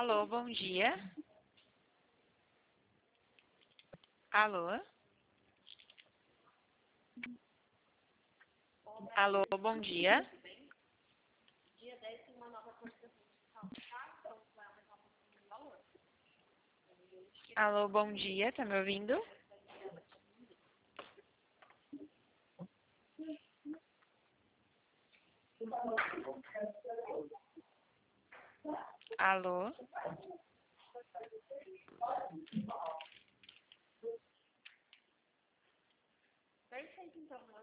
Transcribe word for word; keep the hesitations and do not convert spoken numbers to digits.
Alô, bom dia. Alô? Alô, bom dia. Alô, bom dia, tá me ouvindo? Alô? Perfeito, então.